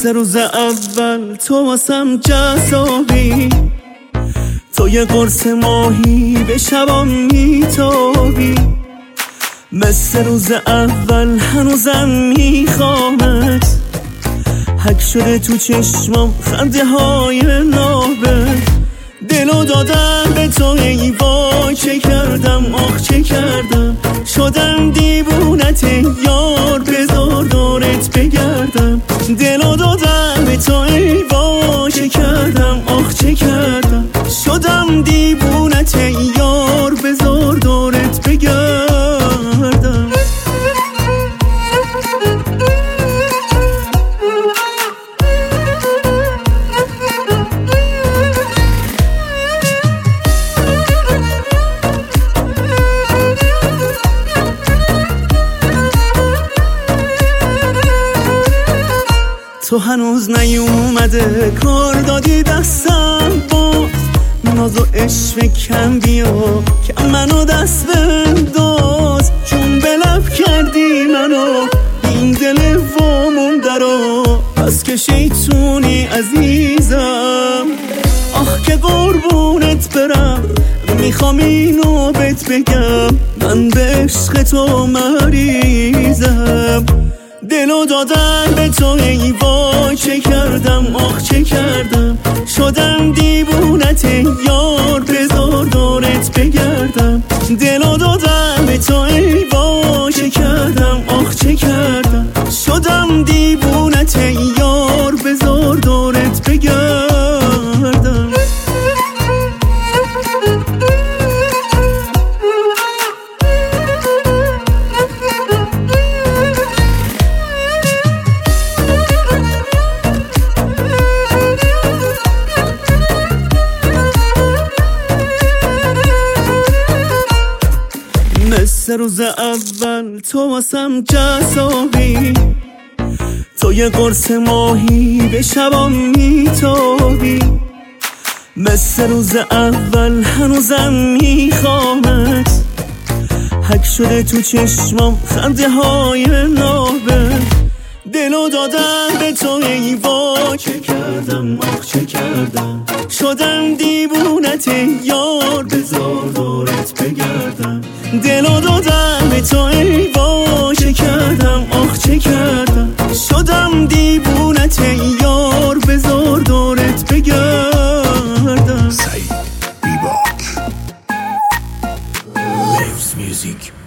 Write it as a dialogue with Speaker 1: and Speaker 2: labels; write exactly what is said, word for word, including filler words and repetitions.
Speaker 1: مثل روز اول تو واسم جذابی، تو یه قرص ماهی به شبام میتابی. مثل روز اول هنوزم میخوامت، حک شده تو چشمام خنده های نابت. دلو دادم به تو ای وای، چه کردم آخ چه کردم، شدم دیوونت یار بذار دورت بگردم. دلو دادم به تو ای وای، چه کردم آخ چه کردم، شدم دیوونت یار بذار دورت بگردم. تو هنوز نیومده کار دادی دستم، باز ناز و عشق کم بیا که منو دست بنداز. چون به لب کردی منو این دل وامونده رو، پس که شیطونی عزیزم. آخ که قربونت برم، میخوام اینو بهت بگم، من به عشق تو مریضم. دلو دادم به تو ای وای، چه کردم آخ چه کردم، شدم دیوونت یار بذار دورت بگردم. دلو دادم به تو ای وای، چه کردم آخ چه کردم، شدم دیوونت یار بذار دورت بگردم. مثل روز اول تو واسم جذابی، تو یه قرص ماهی به شبام میتابی. مثل روز اول هنوزم میخوامت، حک شده تو چشمام خنده های نابت. دلو دادم به تو ای وای، چه کردم آخ چه کردم، شدم دیوونت یار بذار دورت بگردم. دلو دادم به تو ای وای، چه کردم آخ چه کردم، شدم دیوونت یار بذار دورت بگردم.
Speaker 2: سعید بیباک Lives Music.